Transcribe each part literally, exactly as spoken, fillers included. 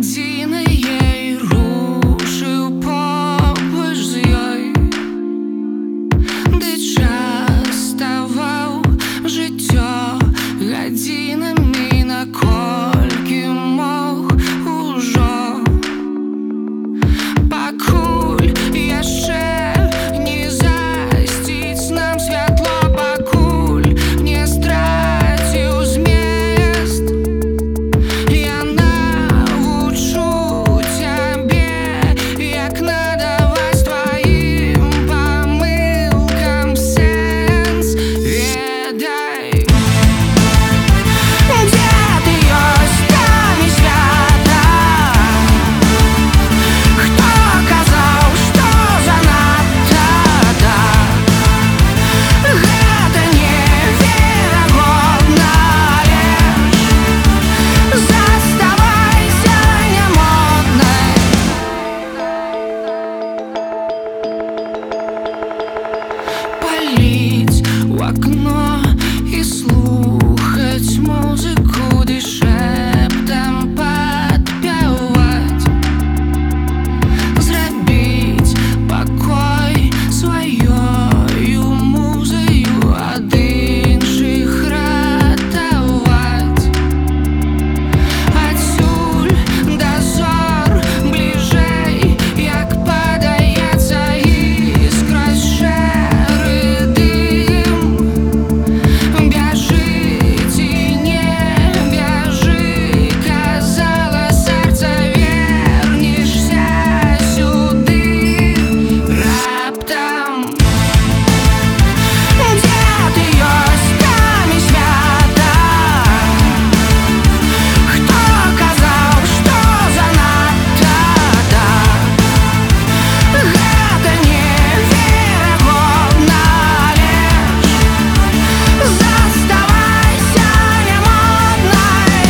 гадзіны рушыў побач з ёй, ды час ставаў жыццё гадзінамі, наколькі мог ужо, пакуль яшчэ не засціць нам святло, пакуль не страціў змест. Я навучу цябе, як надаваць тваім памылкам сэнс. Ведай, дзе ты ёсць, там і свята. Хто казаў, што занадта так? Гэта неверагодна, але ж заставайся нямоднай. Паліць у акно і слухаць музыку, ды шэптам падпяваць, зрабіць пакой сваёю музаю, ад іншых ратаваць. Адсюль да зор бліжэй, як падаецца, і скрозь шэры дым. Бяжы ці не бяжы, казала сэрца, вернешся сюды раптам. Дзе ты ёсць, там і свята. Хто казаў, што занадта так? Гэта неверагодна, але ж заставайся нямоднай.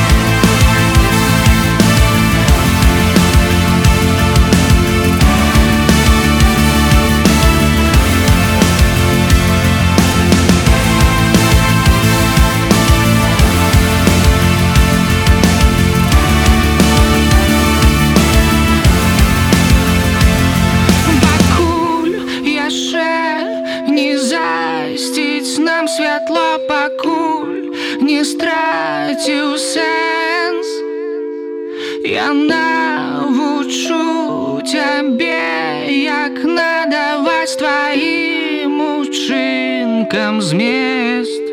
Пакуль яшчэ не засціць нам святло, пакуль не страціў сэнс. Я навучу цябе, як надаваць тваім учынкам змест.